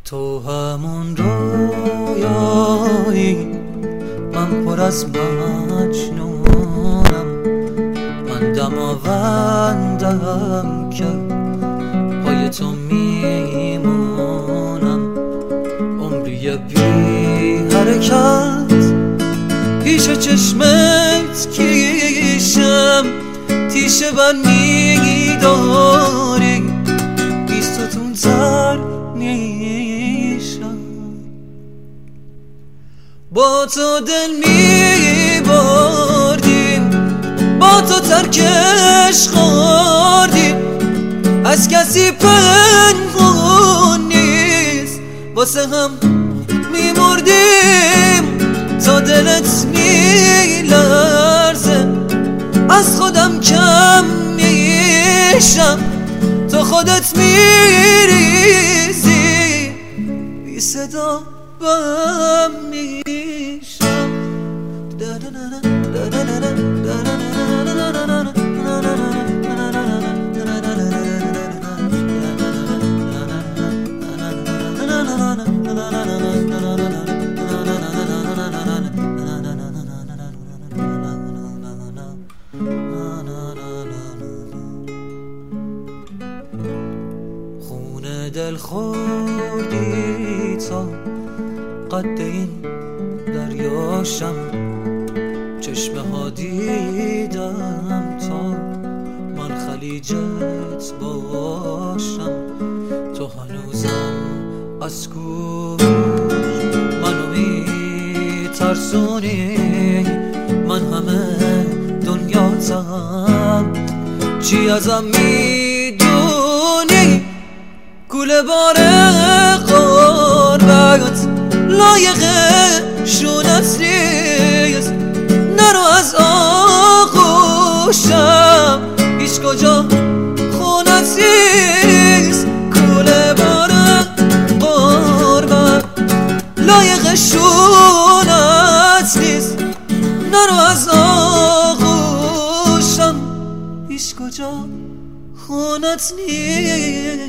تو همون رویایی، من پر از مجنونم، من دماوندم که پای تو میمونم. عمری بی حرکت پیش چشمت کیشم، تیشه بر میداری بیستتون تر نیشم. با تو دل میبردیم، با تو ترکش خوردیم، از کسی پنهون نیست، واسه هم میمردیم. تا دلت میلرزه از خودم کم میشم، تو خودت میریزی بی صدا بم میشم. خونه دل خوردی تا قد این دریاشم، چشمه ها دیدم تا من خلیجت باشم. تو هنوزم از گوش منو میترسونی، من همه دنیاتم، چی ازم میدونی؟ کوله بار قربت لایق شونت نیست، نرو از آغوشم، هیچ کجا خونت نیست. کوله بار قربت لایق شونت نیست، نرو از آغوشم، هیچ کجا خونت نیست.